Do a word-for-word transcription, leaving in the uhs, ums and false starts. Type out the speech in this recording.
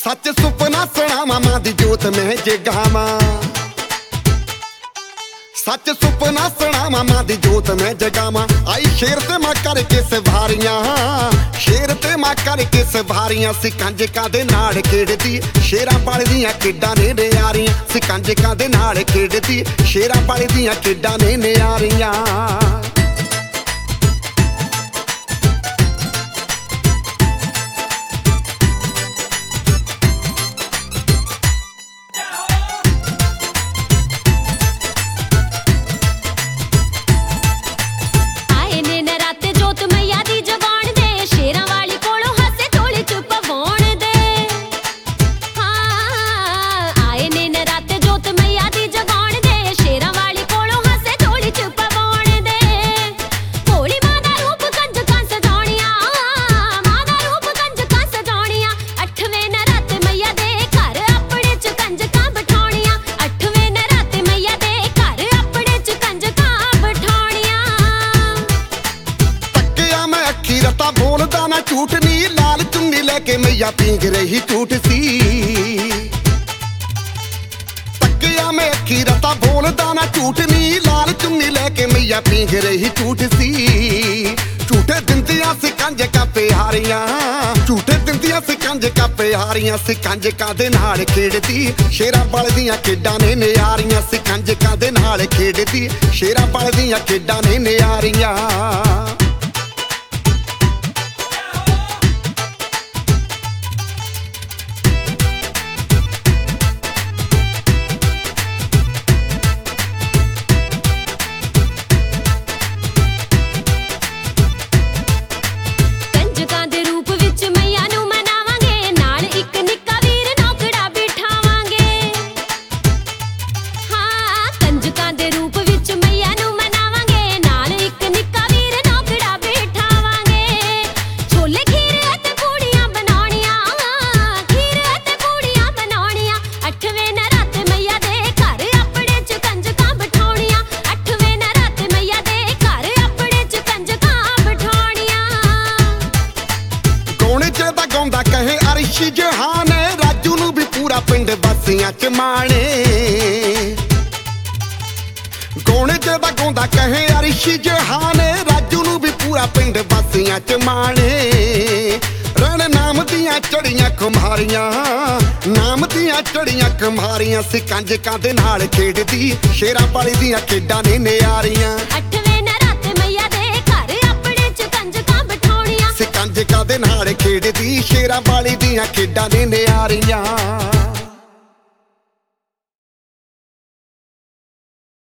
सच सुपना सुनावा मां दी जोत मैं जगावा। सच सुपना सुनावा मां दी जोत मैं जगावा। आई शेर ते मां करके सवारियां, शेर ते मां करके सवारियां। सिकंजकां दे नाल खेड़दी शेरां पलदियां किड्डां ने नियारियां। सिकंजकां दे नाल खेड़दी शेरां पलदियां किड्डां ने नियारियां। बोलदा ना झूठ नी लाल चुन्नी लेके मैया पींग रही झूठ सी। तकिया में अखी रता बोलदा ना झूठ नी लाल चुन्नी लेके मैया पींग रही झूठ सी। झूठे दिंदियां सिकंजकां प्यारियां, झूठे दिंदियां सिकंजकां प्यारियां। सिकंजकां दे नाल खेड़दी शेरां पलदियां किड्डां ने नियारियां। सिकंजकां दे नाल खेड़दी शेरां पलदियां किड्डां ने नियारियां। कहे अरश जहान राजू नू भी पूरा पिंड बसियां च माणे। गौने च दा गौंदा कहे अरश जहान राजू नू भी पूरा पिंड बसियां च माणे। रण नाम दियां चढ़ियां कुम्हारियां, नाम दियां चढ़ियां कुम्हारियां। सिकंजकां दे नाल खेड़दी शेरां पलदियां किड्डां ने नियारियां। सिकंजकां दे नाल खेड़दी शेरां पलदियां किड्डां ने नियारियां।